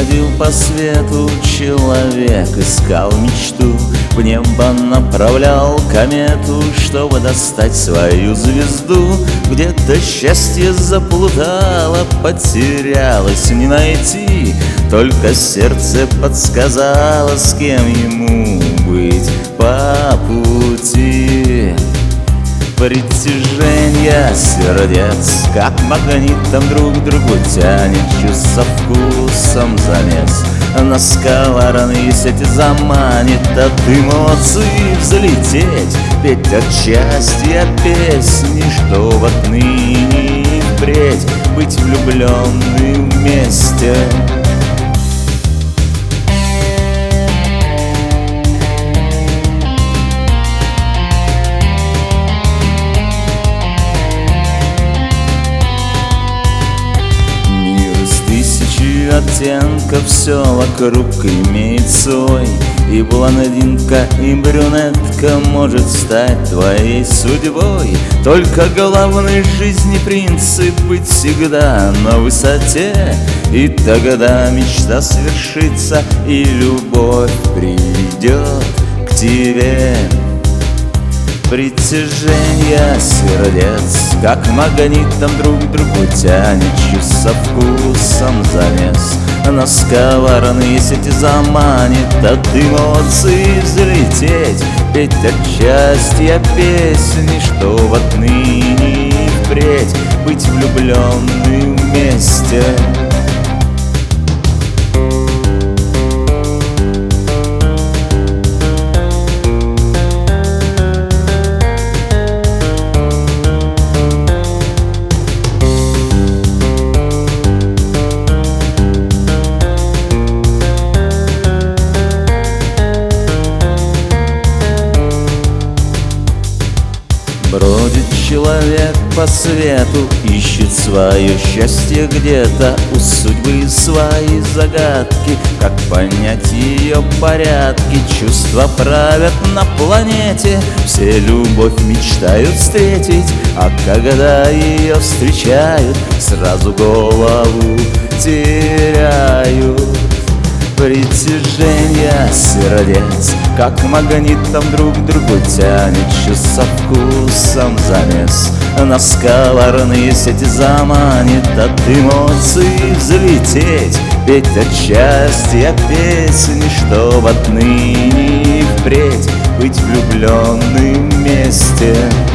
Бродил по свету человек, искал мечту, в небо направлял комету, чтобы достать свою звезду. Где-то счастье заплутало, потерялось не найти, только сердце подсказало, с кем ему быть по пути. Притяжение сердец, как магнитом друг к другу тянет, чувство вкусом замес на сковородные сети заманит, от эмоций взлететь, петь от счастья песни, что отныне и впредь быть влюбленным вместе. Оттенков все вокруг имеет свой, и блондинка, и брюнетка может стать твоей судьбой. Только главный в жизни принцип быть всегда на высоте, и тогда мечта свершится, и любовь придет к тебе. Притяжение сердец, как магнитом друг к другу тянет, чувство вкусом замес на сковородные сети заманит, от эмоций взлететь, петь от счастья песни, что отныне и впредь быть влюбленным вместе. Бродит человек по свету, ищет свое счастье где-то, у судьбы свои загадки, как понять ее порядки. Чувства правят на планете, все любовь мечтают встретить, а когда ее встречают, сразу голову теряют. Притяжение сердец, как магнитом друг к другу тянет, чувство вкусом замес на сковородные сети заманит, от эмоций взлететь, петь от счастья песни, что отныне и впредь быть влюбленным вместе.